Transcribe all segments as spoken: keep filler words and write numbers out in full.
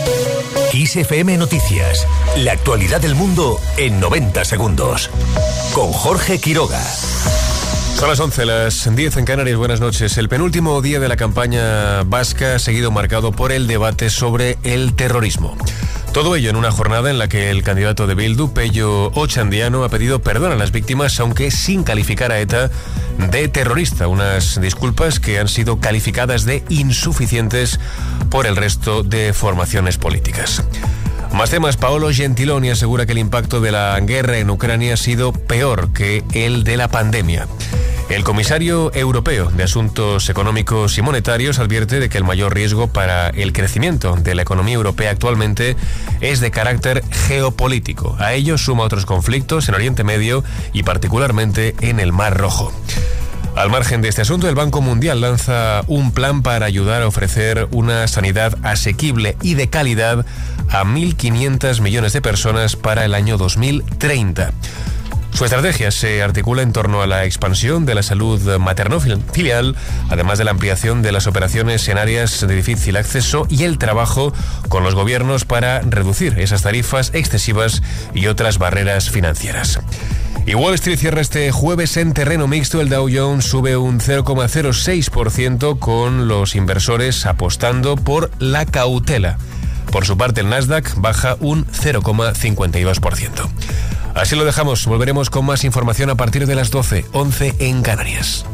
Kiss F M Noticias. La actualidad del mundo en noventa segundos. Con Jorge Quiroga. Son las once, las diez en Canarias. Buenas noches. El penúltimo día de la campaña vasca ha seguido marcado por el debate sobre el terrorismo. Todo ello en una jornada en la que el candidato de Bildu, Pello Otxandiano, ha pedido perdón a las víctimas, aunque sin calificar a ETA de terrorista. Unas disculpas que han sido calificadas de insuficientes por el resto de formaciones políticas. Más temas. Paolo Gentiloni asegura que el impacto de la guerra en Ucrania ha sido peor que el de la pandemia. El comisario europeo de Asuntos Económicos y Monetarios advierte de que el mayor riesgo para el crecimiento de la economía europea actualmente es de carácter geopolítico. A ello suma otros conflictos en Oriente Medio y particularmente en el Mar Rojo. Al margen de este asunto, el Banco Mundial lanza un plan para ayudar a ofrecer una sanidad asequible y de calidad a mil quinientos millones de personas para el año dos mil treinta. Su estrategia se articula en torno a la expansión de la salud materno-filial, además de la ampliación de las operaciones en áreas de difícil acceso y el trabajo con los gobiernos para reducir esas tarifas excesivas y otras barreras financieras. Y Wall Street cierra este jueves en terreno mixto. El Dow Jones sube un cero coma cero seis por ciento con los inversores apostando por la cautela. Por su parte, el Nasdaq baja un cero coma cincuenta y dos por ciento. Así lo dejamos. Volveremos con más información a partir de las doce, once en Canarias.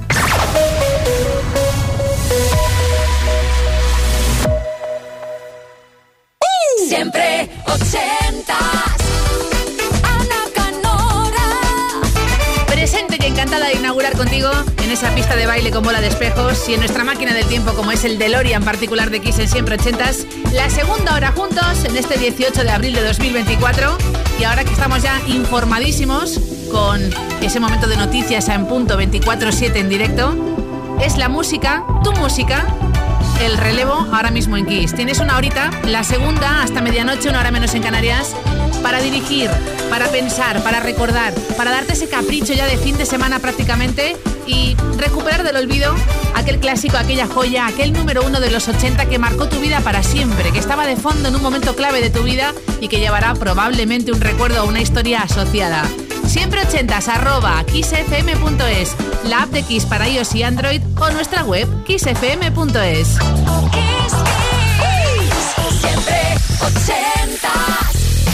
Siempre ochentas. Ana Canora. Presente y encantada de inaugurar contigo en esa pista de baile con bola de espejos y en nuestra máquina del tiempo como es el DeLorean particular de Kiss en Siempre ochentas. La segunda hora juntos en este dieciocho de abril de dos mil veinticuatro. Y ahora que estamos ya informadísimos con ese momento de noticias en punto veinticuatro siete en directo, es la música, tu música, el relevo ahora mismo en Kiss. Tienes una horita, la segunda hasta medianoche, una hora menos en Canarias, para dirigir, para pensar, para recordar, para darte ese capricho ya de fin de semana prácticamente y recuperar del olvido aquel clásico, aquella joya, aquel número uno de los ochenta que marcó tu vida para siempre, que estaba de fondo en un momento clave de tu vida y que llevará probablemente un recuerdo o una historia asociada. Siempre ochentas arroba kissfm punto es, la app de Kiss para iOS y Android o nuestra web kissfm punto es. Kiss, Kiss. Siempre ochentas.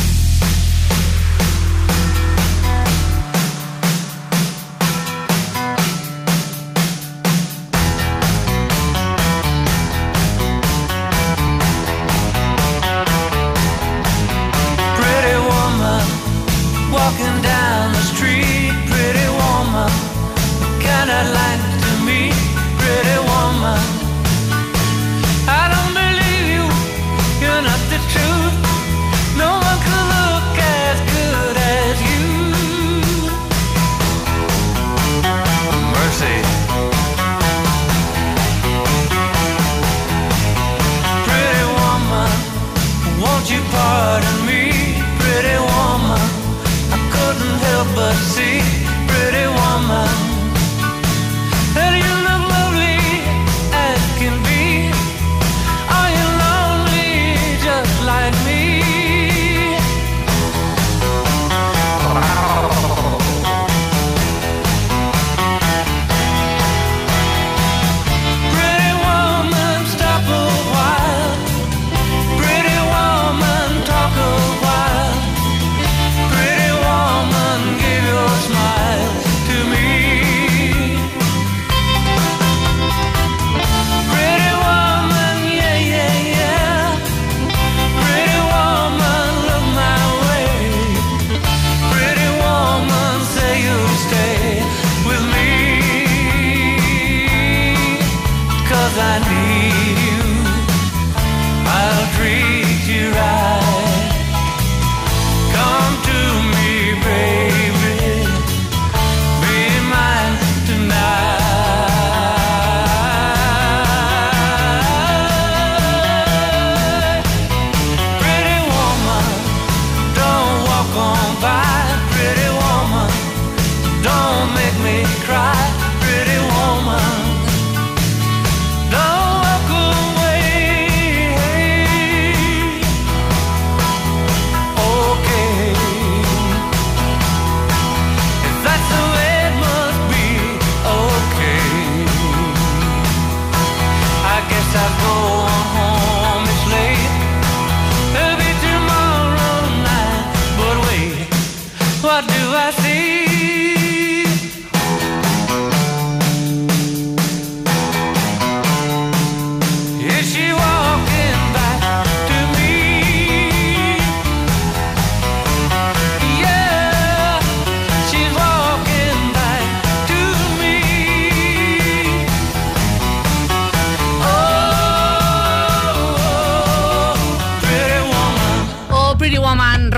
Walking down the street, pretty woman, kind of like to me, pretty woman. I don't believe you, you're not the truth. No one could look as good as you. Mercy. Pretty woman, won't you pardon me, pretty woman. Couldn't help but see, pretty woman, that you look lovely as can be. Are you lonely just like me? Pretty woman, stop a while. Pretty woman, talk a while. Pretty woman, give your smile.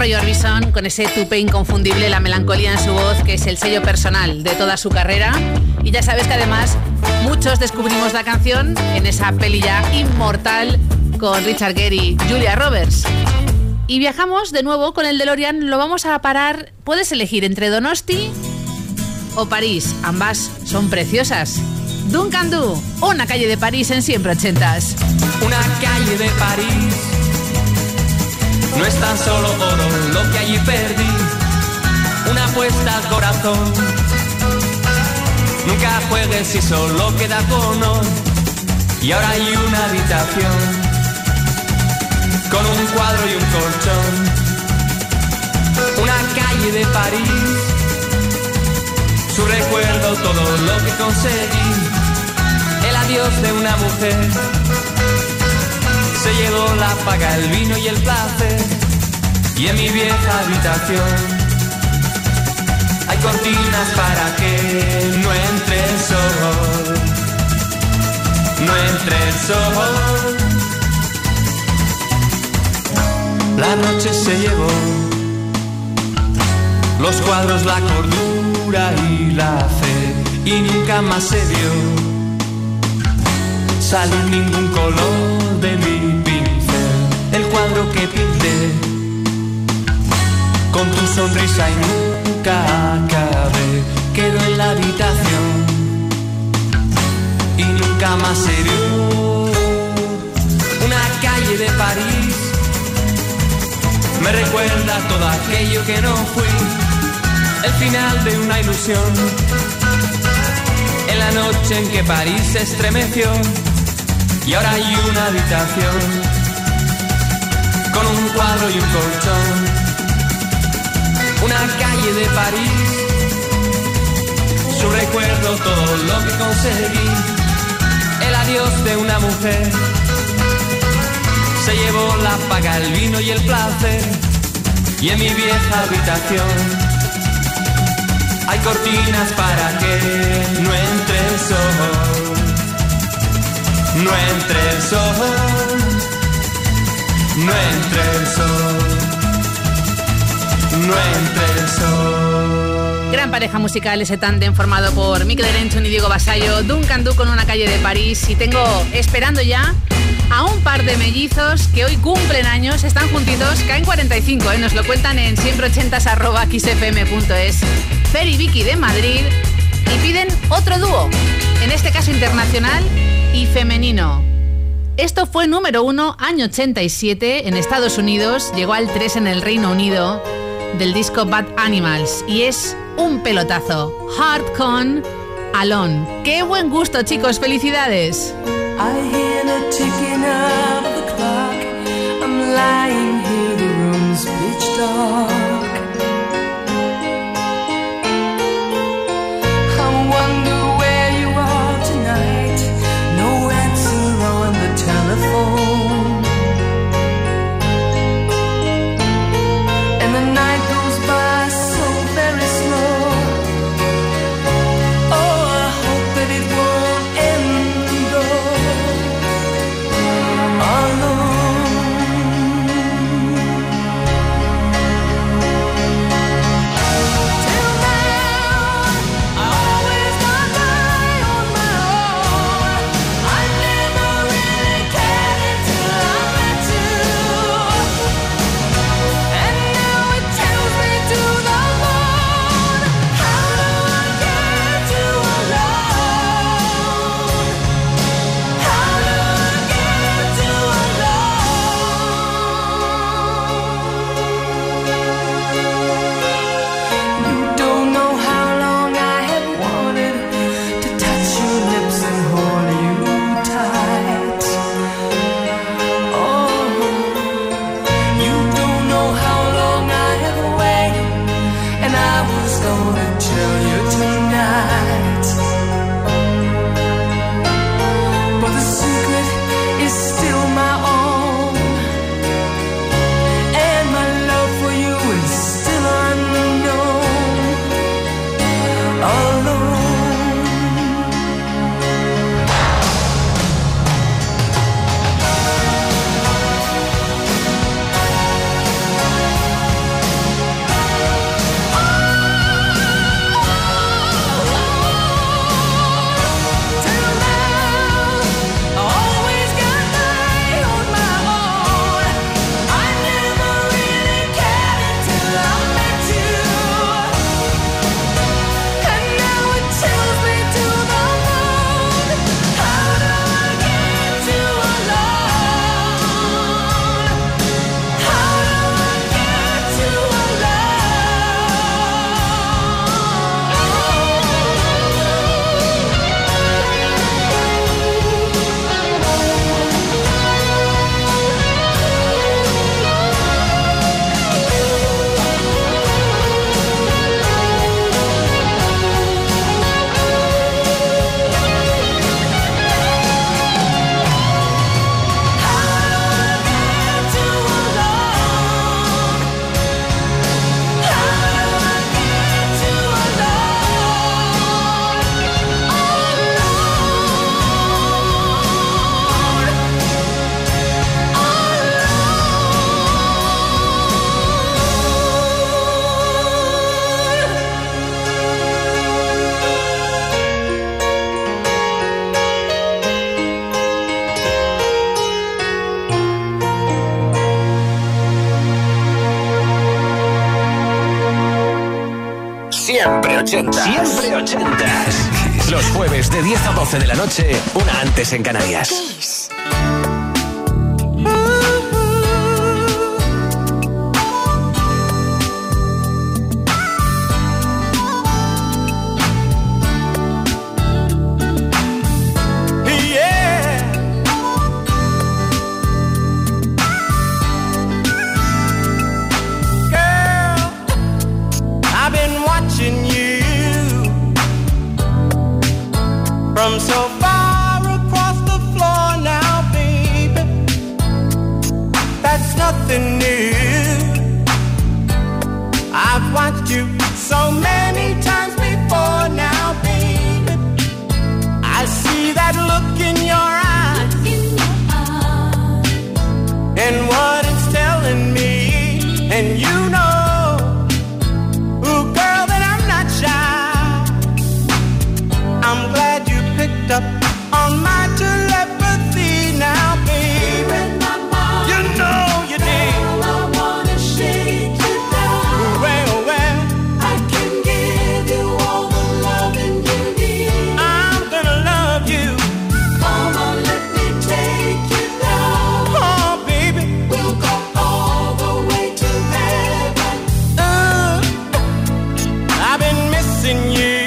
Roy Orbison, con ese tupé inconfundible, la melancolía en su voz, que es el sello personal de toda su carrera. Y ya sabes que además muchos descubrimos la canción en esa peli ya inmortal con Richard Gere y Julia Roberts. Y viajamos de nuevo con el DeLorean, lo vamos a parar. Puedes elegir entre Donosti o París, ambas son preciosas. Duncan Du, una calle de París en Siempre Ochentas. Una calle de París, no es tan solo oro lo que allí perdí, una apuesta al corazón. Nunca juegues si solo queda cono, y ahora hay una habitación con un cuadro y un colchón. Una calle de París, su recuerdo, todo lo que conseguí, el adiós de una mujer. Se llevó la paga, el vino y el placer, y en mi vieja habitación hay cortinas para que no entre el sol, no entre el sol. La noche se llevó los cuadros, la cordura y la fe, y nunca más se vio salir ningún color de mi pincel. El cuadro que pinté con tu sonrisa y nunca acabé quedó en la habitación y nunca más se vio. Una calle de París me recuerda todo aquello que no fui, el final de una ilusión, en la noche en que París se estremeció. Y ahora hay una habitación con un cuadro y un colchón. Una calle de París, su recuerdo, todo lo que conseguí, el adiós de una mujer. Se llevó la paga, el vino y el placer, y en mi vieja habitación hay cortinas para que no entre el sol, no entre el sol, no entre el sol, no entre el sol. Gran pareja musical ese tándem formado por Mikel Erenchun y Diego Basayo, Duncan Du con Una calle de París. Y tengo esperando ya a un par de mellizos que hoy cumplen años, están juntitos, caen cuarenta y cinco, ¿eh? Nos lo cuentan en siempre ochentas arroba xfm punto es. Fer y Vicky de Madrid, y piden otro dúo, en este caso internacional y femenino. Esto fue número uno año ochenta y siete en Estados Unidos, llegó al tres en el Reino Unido, del disco Bad Animals, y es un pelotazo. Hard con Alone. ¡Qué buen gusto, chicos! ¡Felicidades! I hear the ticking of the clock. I'm lying here, the room's pitch dark. I wonder where you are tonight. No answer on the telephone. And the night goes by so very slow. Oh, I hope that it won't end though. Siempre ochentas. Siempre ochentas. Los jueves de diez a doce de la noche, una antes en Canarias. Kiss. From so far across the floor now, baby, that's nothing new. I've watched you so many times before now, baby. I see that look in your eyes, and what it's telling me, and you know, ooh, girl, that I'm not shy. I'm glad you picked up on my telepathy now, baby. You know you did. Girl, I wanna shake you down. Well, well, I can give you all the loving you need. I'm gonna love you. Come on, let me take you down. Oh, baby, We'll go all the way to heaven. uh, I've been missing you.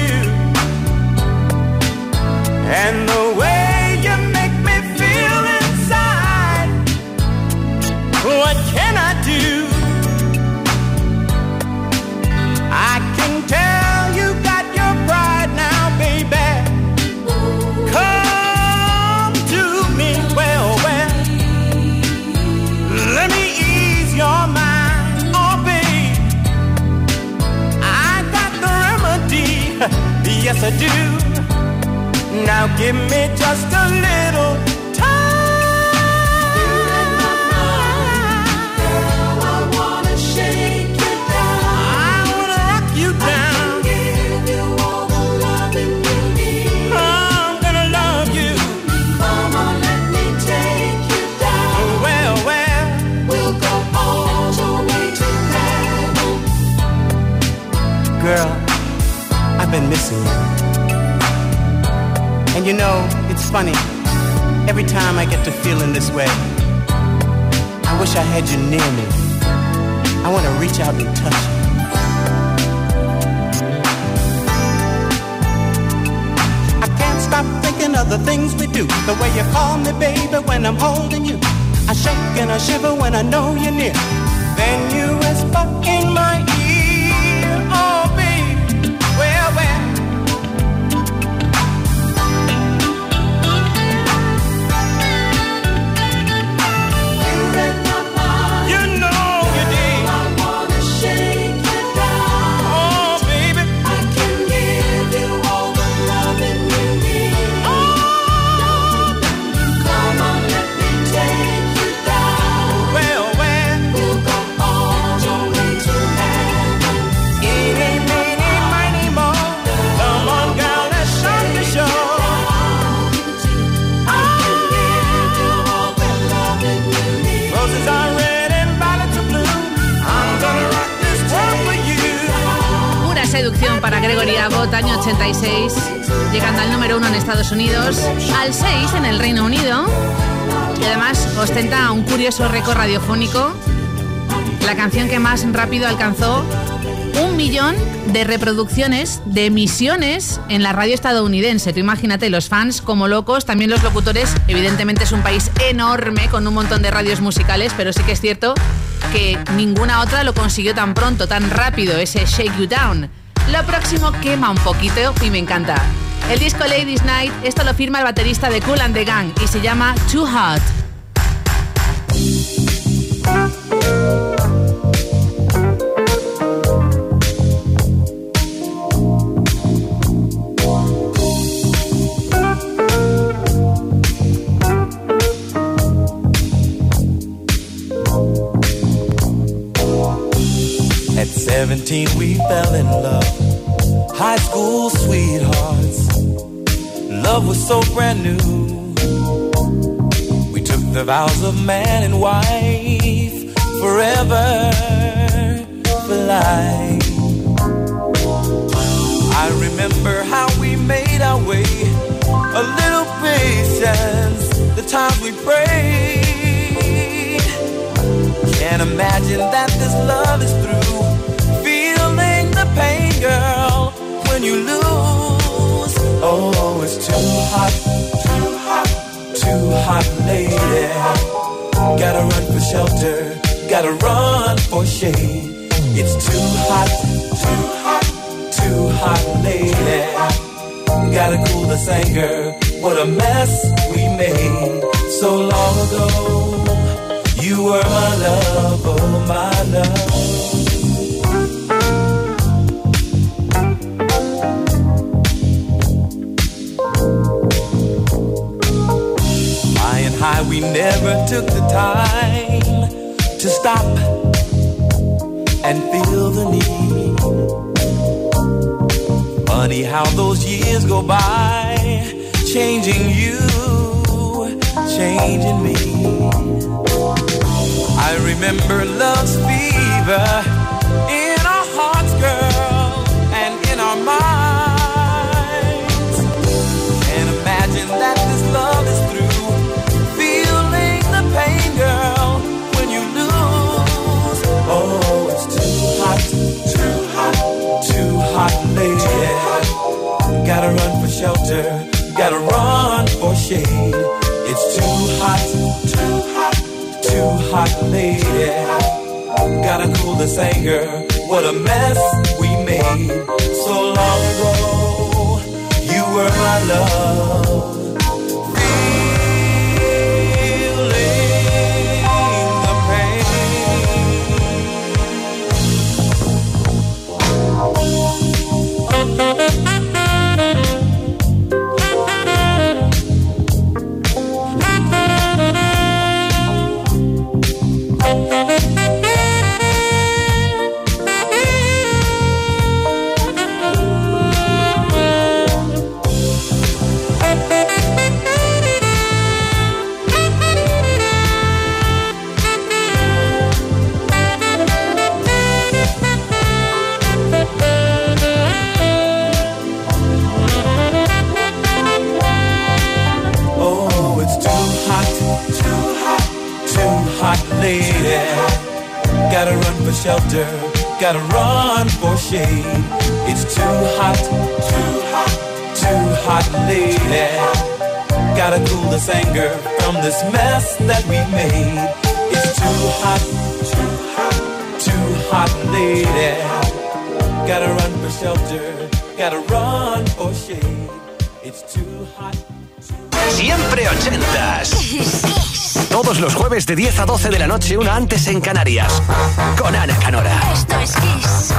And the way you make me feel inside, what can I do? I can tell you got your pride now, baby. Come to me, well, well. Let me ease your mind, oh, babe. I got the remedy, yes I do. Now give me just a little time. Girl, I wanna shake you down. I wanna rock you down. Give you all the loving you need. I'm gonna love you. Come on, let me take you down. Well, well, We'll go all the way to heaven. girl, I've been missing you. And you know, it's funny. Every time I get to feeling this way, I wish I had you near me. I want to reach out and touch you. I can't stop thinking of the things we do. The way you call me, baby, when I'm holding you. I shake and I shiver when I know you're near. Then you whisper in my ear, oh, baby, well, well. Seducción para Gregory Abbott, año ochenta y seis, llegando al número uno en Estados Unidos, al seis en el Reino Unido, y además ostenta un curioso récord radiofónico, la canción que más rápido alcanzó un millón de reproducciones, de emisiones en la radio estadounidense. Tú imagínate, los fans como locos, también los locutores. Evidentemente es un país enorme con un montón de radios musicales, pero sí que es cierto que ninguna otra lo consiguió tan pronto, tan rápido, ese Shake You Down. Lo próximo quema un poquito y me encanta. El disco Ladies Night, esto lo firma el baterista de Kool and the Gang y se llama Too Hot. At seventeen we fell in love, high school sweethearts. Love was so brand new. We took the vows of man and wife, forever, for life. remember how we made our way. A little patience, the times we prayed. Can't imagine that this love is through. Feeling the pain, girl, when you lose. Oh, it's too hot, too hot, too hot, lady. Gotta run for shelter, gotta run for shade. It's too hot, too hot, too hot, lady. Gotta cool this anger, what a mess we made so long ago. You were my love, oh my love. High and high, we never took the time to stop and feel the need. Funny how those years go by, changing you, changing me. I remember love's fever in our hearts, girl, and in our minds. Can't imagine that this love is through. Feeling the pain, girl, when you lose. Oh, it's too hot, too hot, too hot, lady. Gotta run for shelter, gotta run for shade. It's too hot, too hot, too hot, lady. Gotta cool this anger, what a mess we made so long ago. You were my love. Gotta run for shelter, gotta run for shade. It's too hot, too hot, too hot, lady. Gotta cool this anger from this mess that we made. It's too hot, too hot, too hot, lady. Gotta run for shelter, gotta run for shade. It's too hot. Siempre ochentas. Todos los jueves de diez a doce de la noche, una antes en Canarias. Con Ana Canora. Esto es Kiss.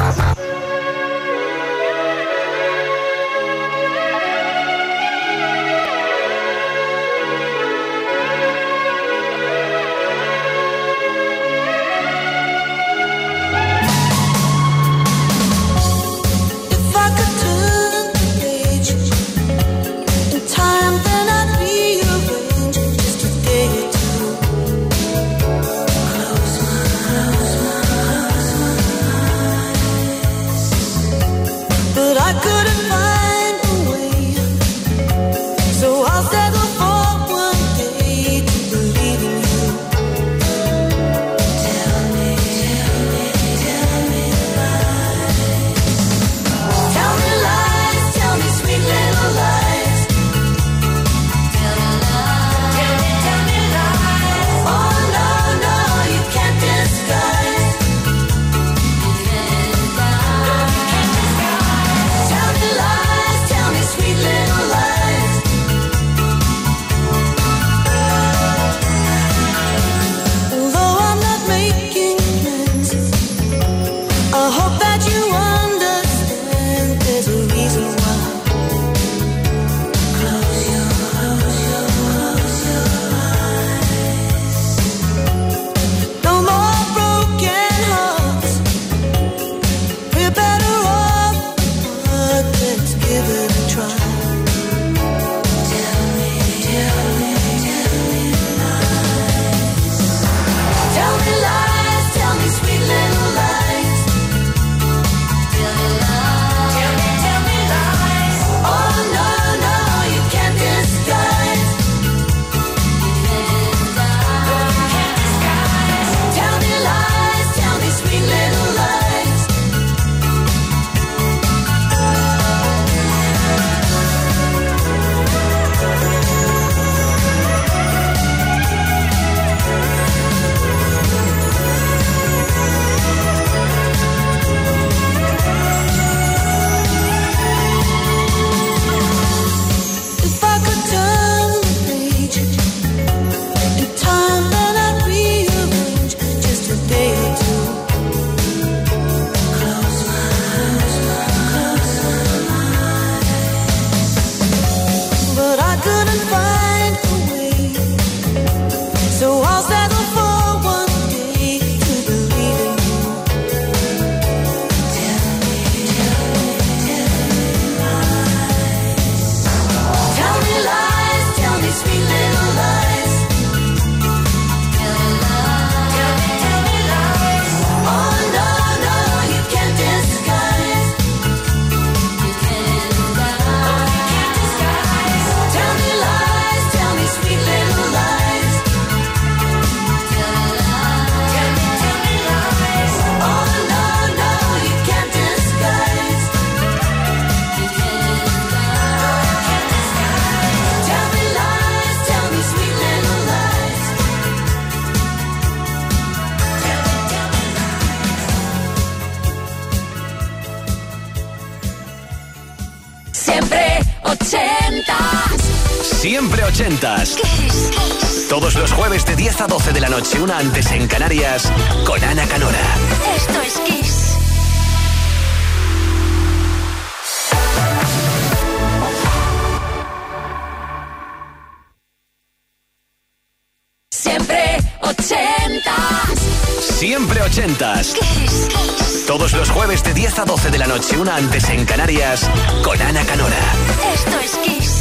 Close my eyes. ochentas. Siempre ochentas. Todos los jueves de diez a doce de la noche, una antes en Canarias, con Ana Canora. Esto es Kiss. Siempre ochentas. Siempre ochentas. Todos los jueves de diez a doce de la noche, una antes en Canarias, con Ana Canora. Esto es Kiss.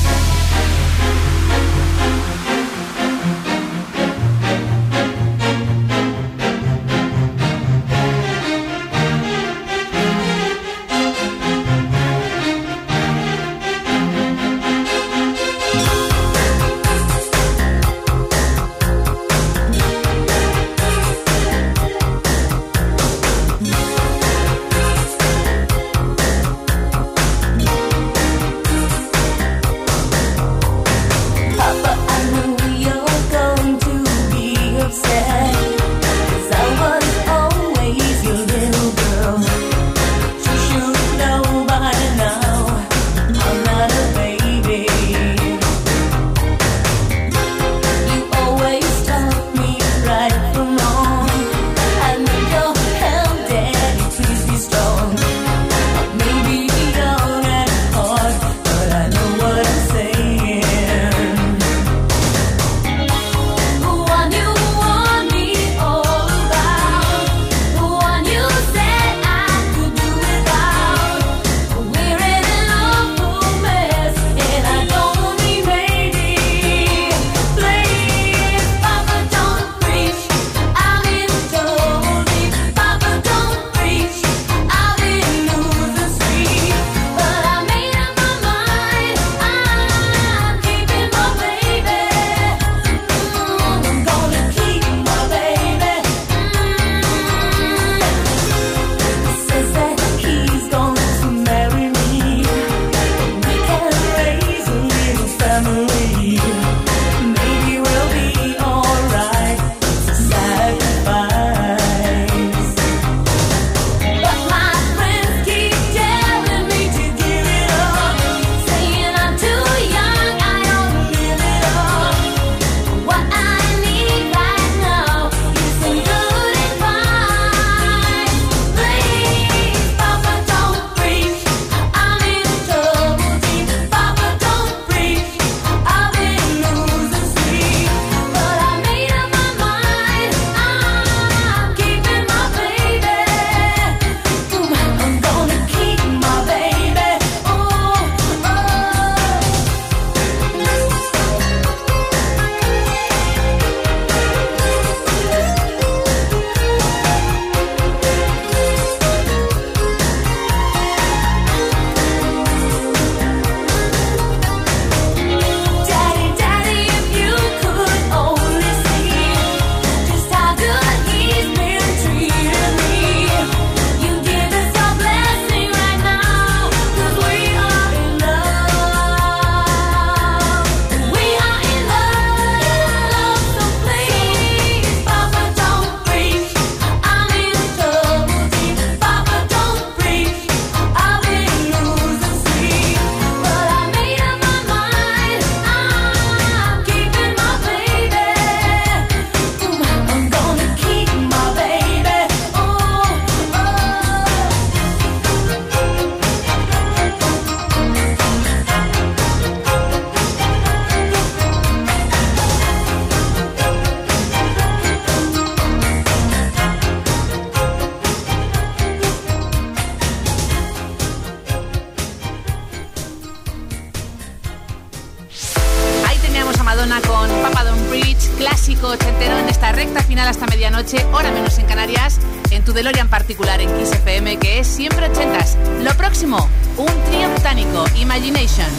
Madonna con Papa Don't Preach, clásico ochentero en esta recta final hasta medianoche, hora menos en Canarias, en tu DeLorean particular en Kiss F M, que es siempre ochentas. Lo próximo, un trío británico, Imagination.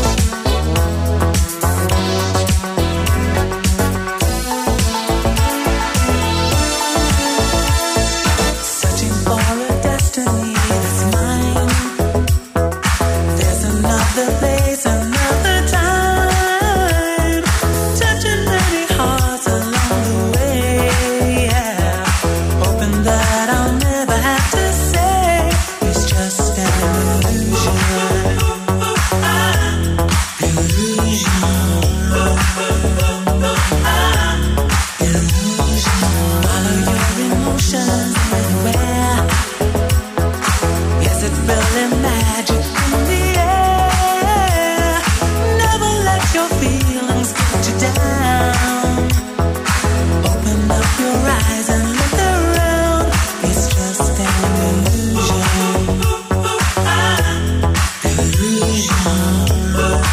We'll be right back.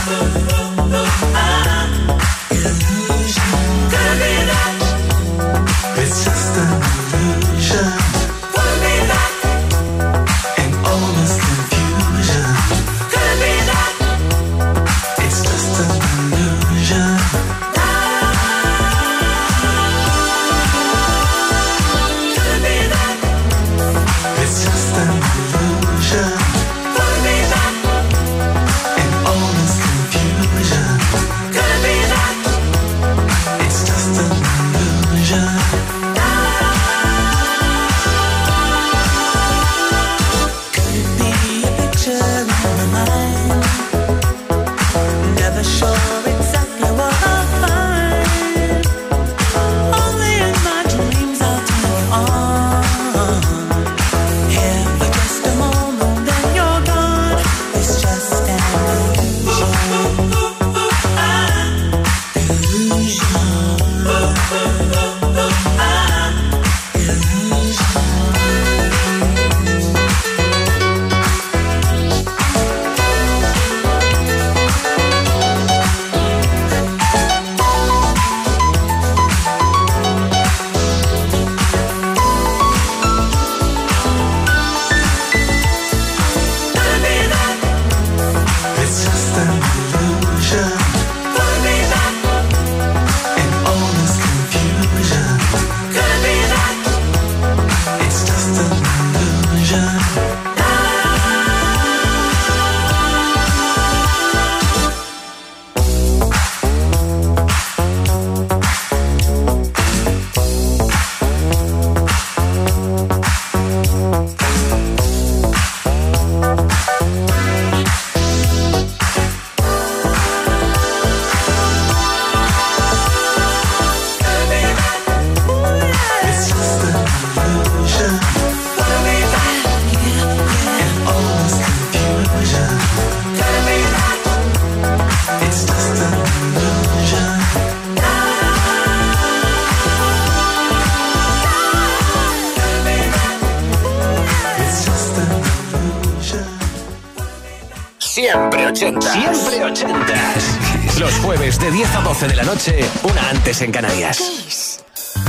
Siempre ochentas. Siempre ochentas. Los jueves de diez a doce de la noche, una antes en Canarias. Kiss.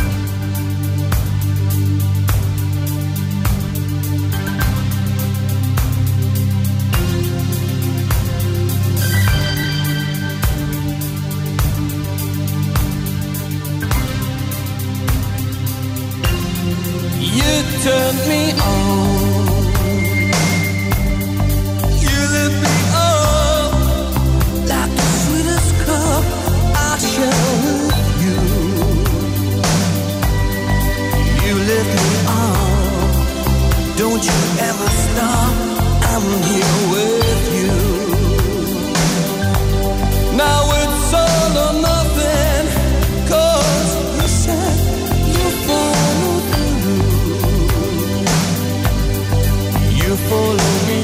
You turned me on. You lit me up like the sweetest cup I share with you. You lit me up. Don't you ever stop. I'm here with you. Now it's all or nothing. 'Cause you said you follow through. You follow me,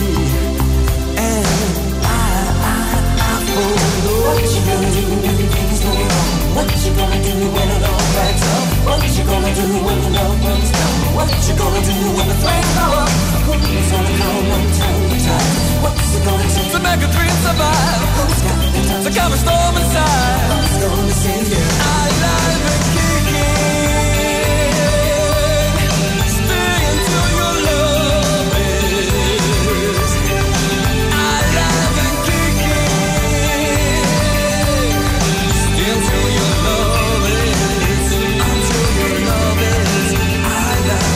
and I, I, I follow. What you gonna do when everything's going wrong? What you gonna do when it all backs up? What you gonna do when the love runs down? What you gonna do when the flames go up? Who's gonna come and turn the tide? What's it gonna take to make a dream survive? Who's got the time to calm a storm inside? Who's gonna save you? I live and kicking. Stay until your love is. I live and kicking. Stay until your love is. Until your love is. I live.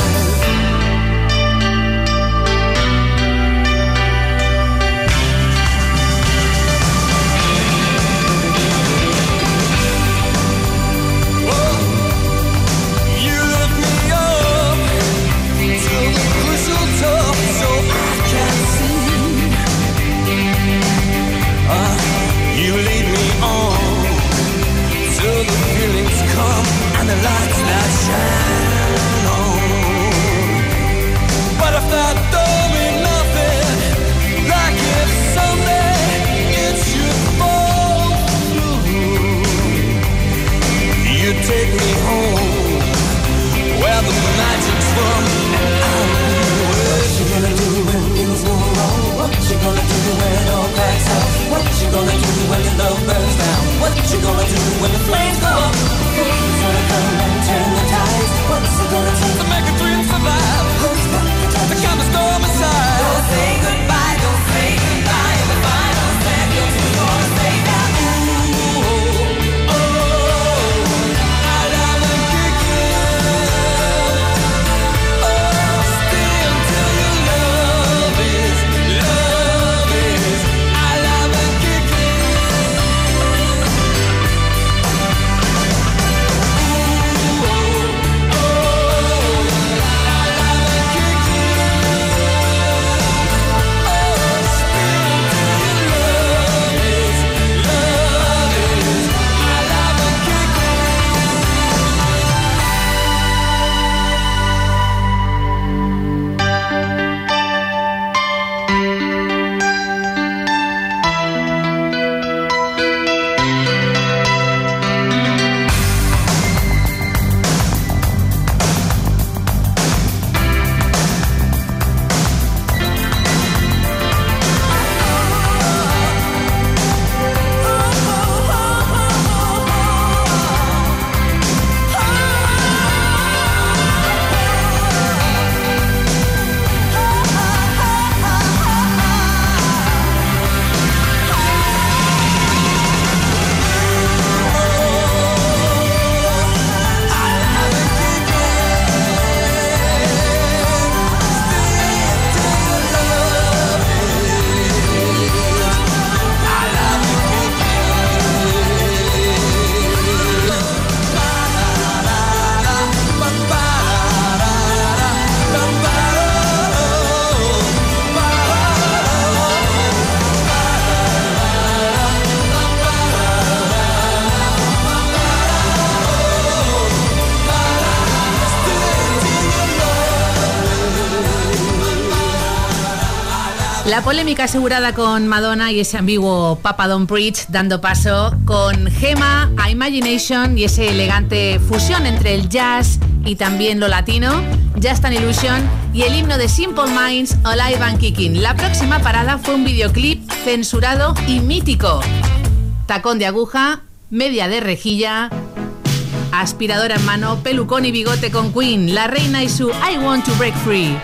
La polémica asegurada con Madonna y ese ambiguo Papa Don't Preach dando paso con Gemma a Imagination y ese elegante fusión entre el jazz y también lo latino, Just an Illusion y el himno de Simple Minds, Alive and Kicking. La próxima parada fue un videoclip censurado y mítico. Tacón de aguja, media de rejilla, aspiradora en mano, pelucón y bigote con Queen, la reina y su I Want to Break Free.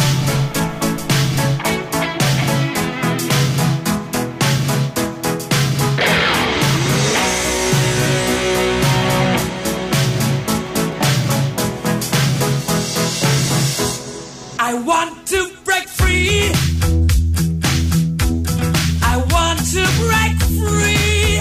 I want to break free. I want to break free.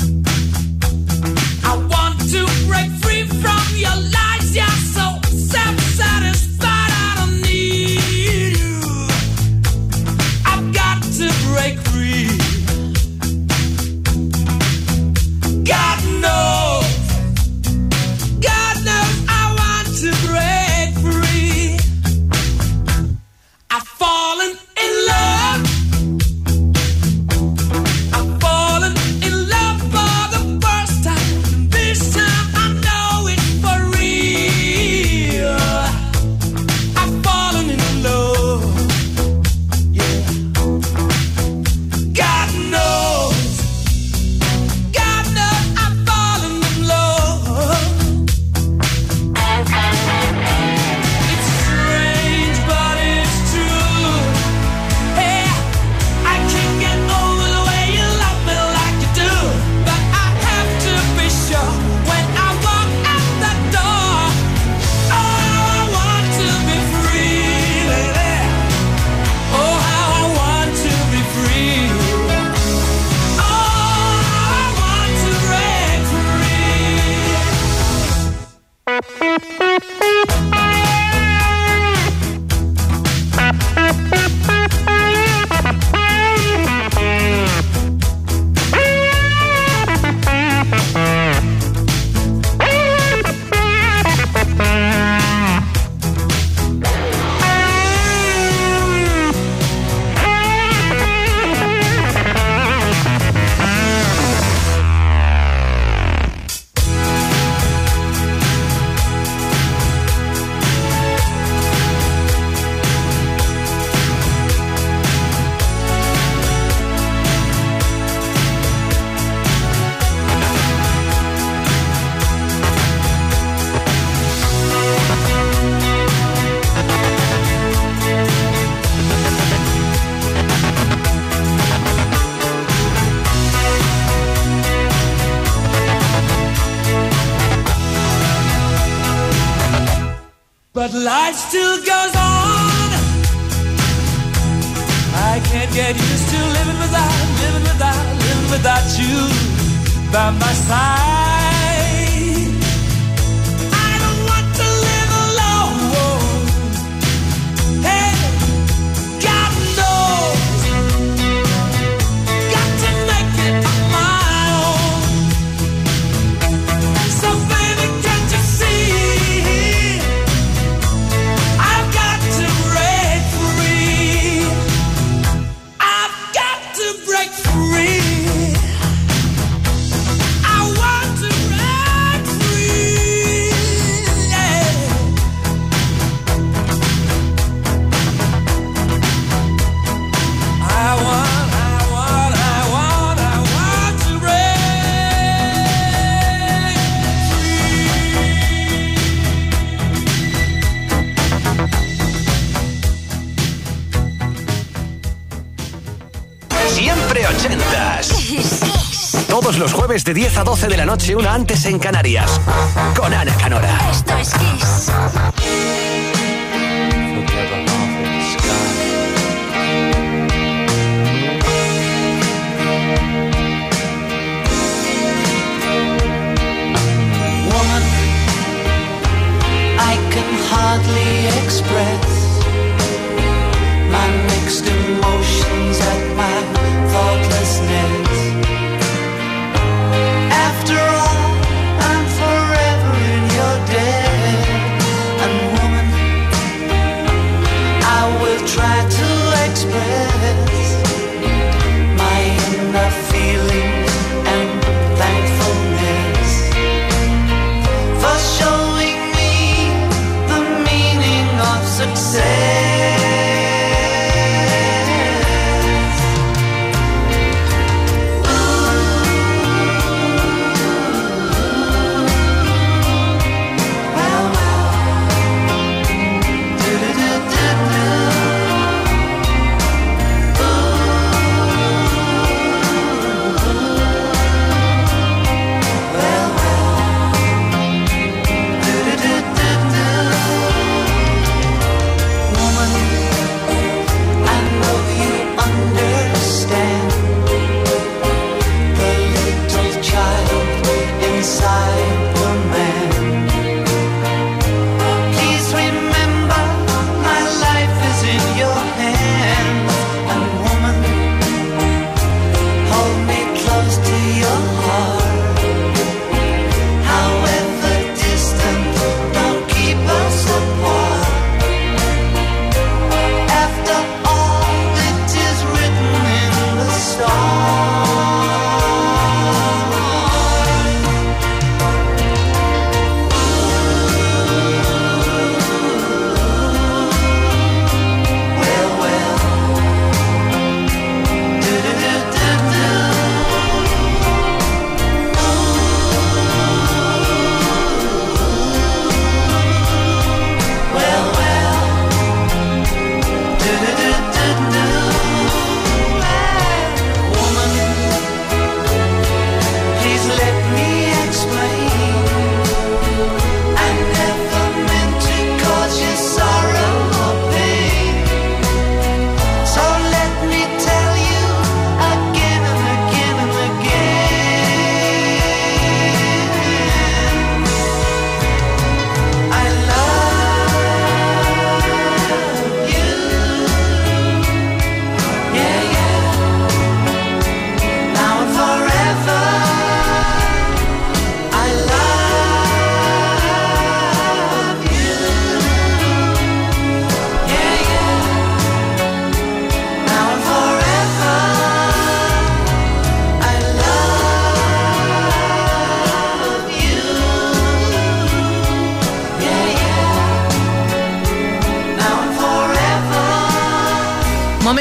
I want to break free from your lies. You're so self-satisfied. I don't need you. I've got to break free. God knows. God knows I want to break free. I've fallen in love. I've fallen in love for the first time. This time I know it's for real. I've fallen in love. Yeah. God knows. God knows I've fallen in love. It's strange, but it's true. Hey, I can't get over the way you love me like you do. But I have to be sure when I walk out the door. Oh, I want to be free, baby. Oh, how I want to be free. Oh, I want to break But life still goes on. I can't get used to living without, living without, living without you by my side. I don't want to live alone. Hey, God knows. Got to make it on my own. So baby, can't you see? I've got to break free. I've got to break free. I want to break free. Yeah. I want, I want, I want, I want to break free. Siempre ochentas. Todos los jueves de diez a doce de la noche, una antes en Canarias. Con Ana Canora. Esto es Kiss. Woman, I can hardly express my mixed emotions at my thoughtlessness. After all, I'm forever in your debt. And woman, I will try to express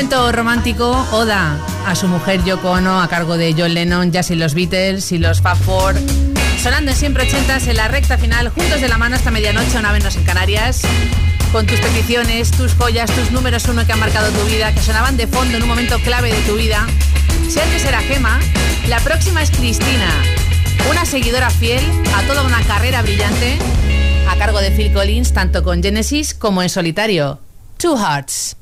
momento romántico, oda a su mujer Yoko Ono a cargo de John Lennon, ya sin los Beatles y los Fab Four. Sonando en siempre ochentas en la recta final, juntos de la mano hasta medianoche, una vez en Canarias, con tus peticiones, tus joyas, tus números uno que han marcado tu vida, que sonaban de fondo en un momento clave de tu vida. Si antes era Gema, la próxima es Cristina, una seguidora fiel a toda una carrera brillante, a cargo de Phil Collins, tanto con Genesis como en solitario. Two Hearts.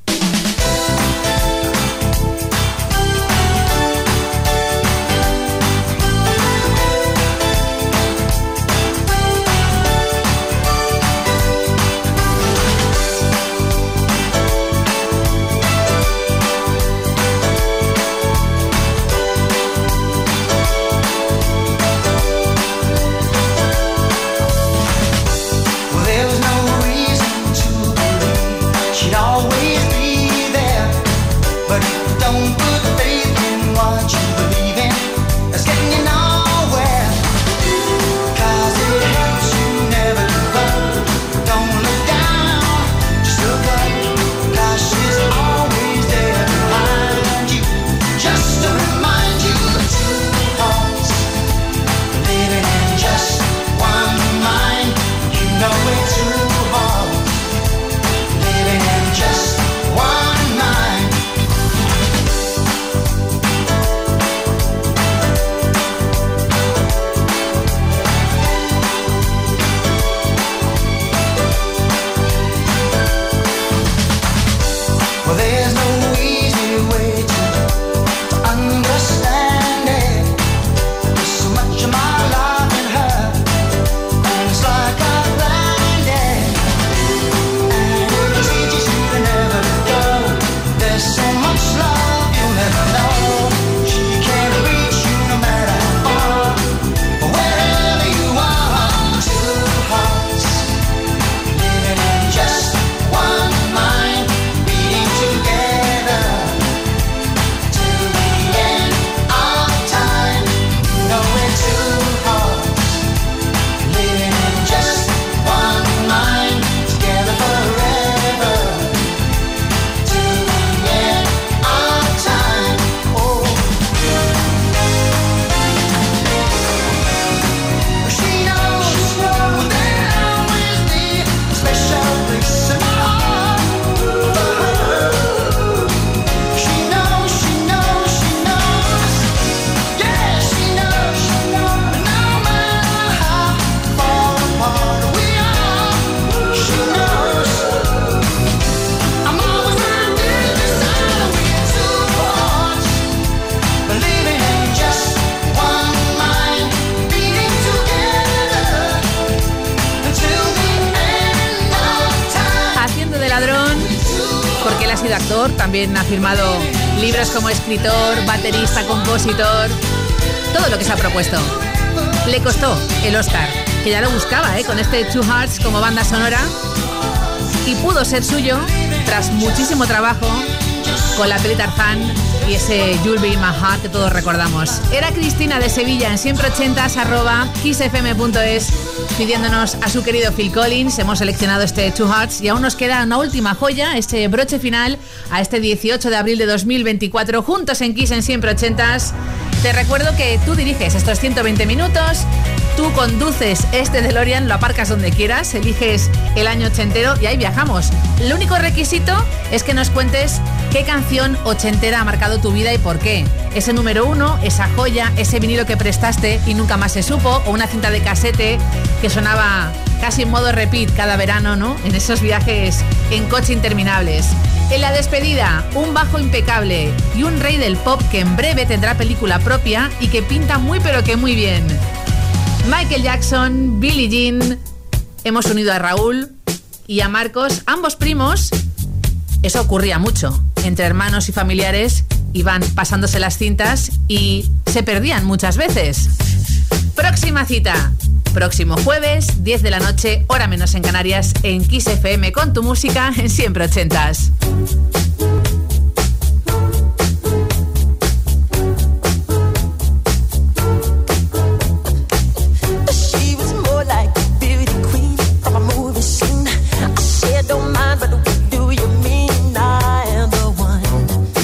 También ha firmado libros como escritor, baterista, compositor, todo lo que se ha propuesto. Le costó el Oscar, que ya lo buscaba, ¿eh? Con este Two Hearts como banda sonora, y pudo ser suyo tras muchísimo trabajo con la peli Tarzán y ese You'll Be in My Heart que todos recordamos. Era Cristina de Sevilla en siempre ochentas arroba kissfm punto es pidiéndonos a su querido Phil Collins. Hemos seleccionado este Two Hearts y aún nos queda una última joya, este broche final a este dieciocho de abril de dos mil veinticuatro, juntos en Kiss en siempre ochentas. Te recuerdo que tú diriges estos ciento veinte minutos, tú conduces este DeLorean, lo aparcas donde quieras, eliges el año ochentero y ahí viajamos. El único requisito es que nos cuentes qué canción ochentera ha marcado tu vida y por qué. Ese número uno, esa joya, ese vinilo que prestaste y nunca más se supo, o una cinta de casete que sonaba casi en modo repeat cada verano, ¿no? En esos viajes en coche interminables. En la despedida, un bajo impecable y un rey del pop que en breve tendrá película propia y que pinta muy pero que muy bien. Michael Jackson, Billie Jean, hemos unido a Raúl y a Marcos, ambos primos. Eso ocurría mucho, entre hermanos y familiares iban pasándose las cintas y se perdían muchas veces. Próxima cita, próximo jueves, diez de la noche, hora menos en Canarias, en Kiss F M con tu música en siempre ochentas. Don't mind, but what do you mean I am the one?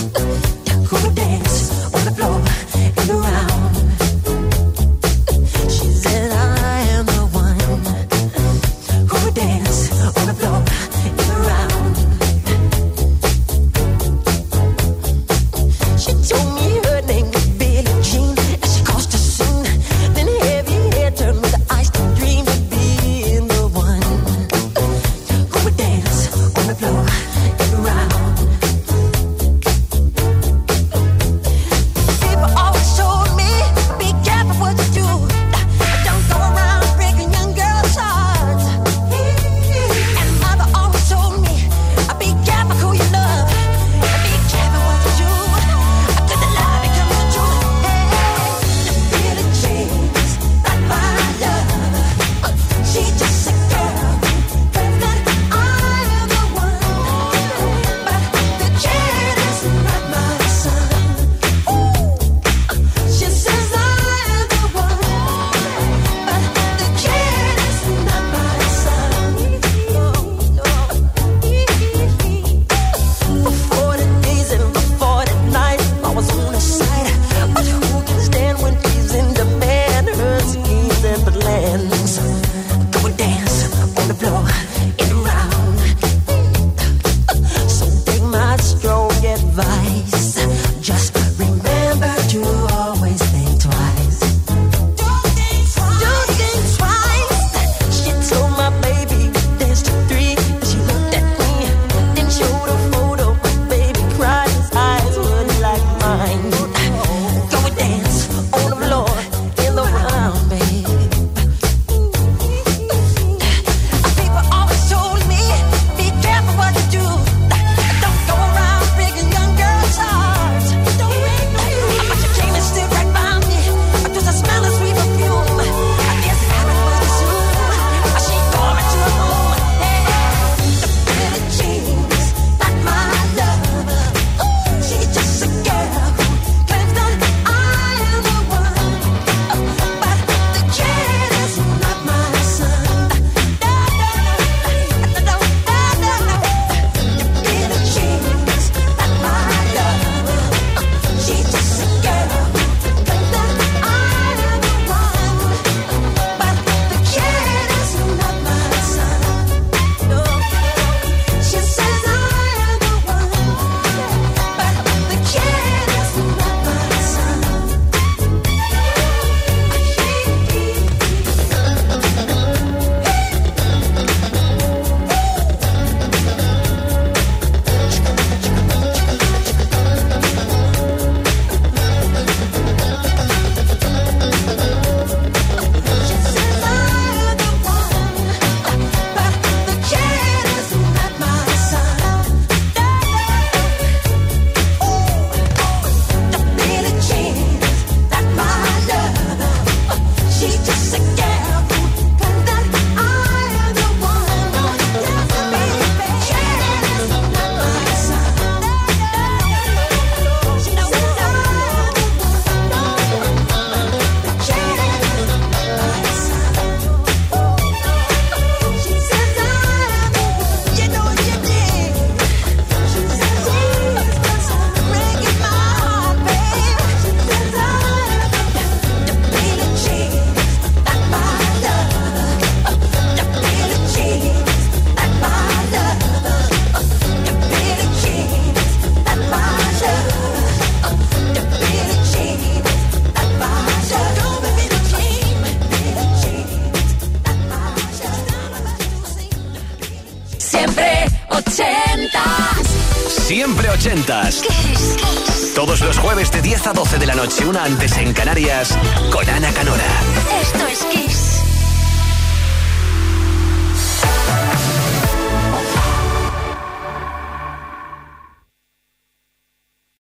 Siempre ochentas. Siempre ochentas. Kiss, Kiss. Todos los jueves de diez a doce de la noche, una antes en Canarias, con Ana Canora. Esto es Kiss.